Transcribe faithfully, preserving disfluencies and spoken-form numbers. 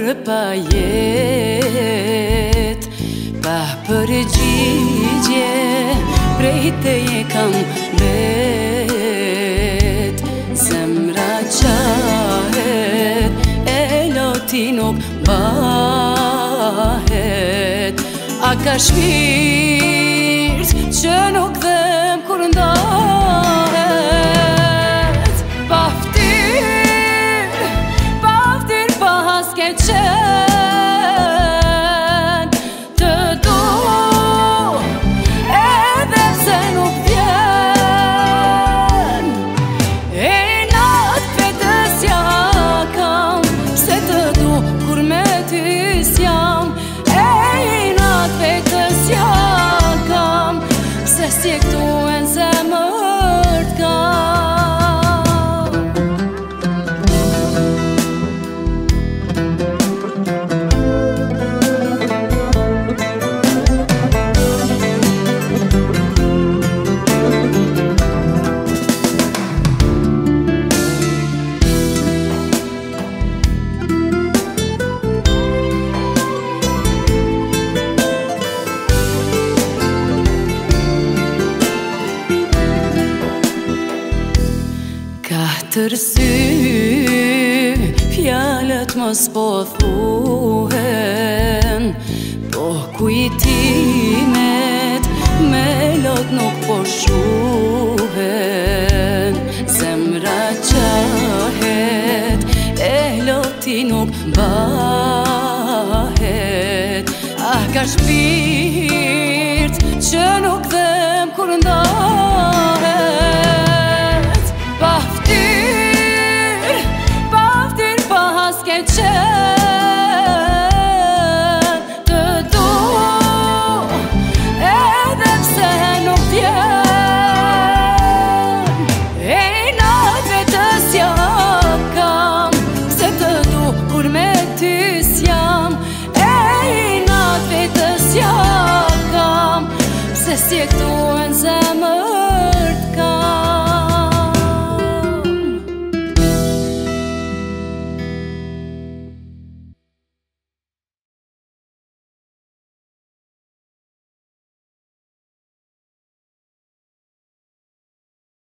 pa jet, pa përgjigje, prej teje kam vet. Zemra qahet, e loti nuk bahet. A ka shpirt që nuk dhem kur ndahet. Pa ftyr, pa ftyr, pa haske qen, të du edhe pse nuk vjen. E nat vetës ja kam, se të du kur me ty s'jam. E nat vetës ja kam, se si këtu e në zemër t'kam. Katër sy, fjalët mos po thuhen, po kujtimet me lot nuk po shuhen. Zemra qahet, e loti nuk bahet. Ah, ka shpirt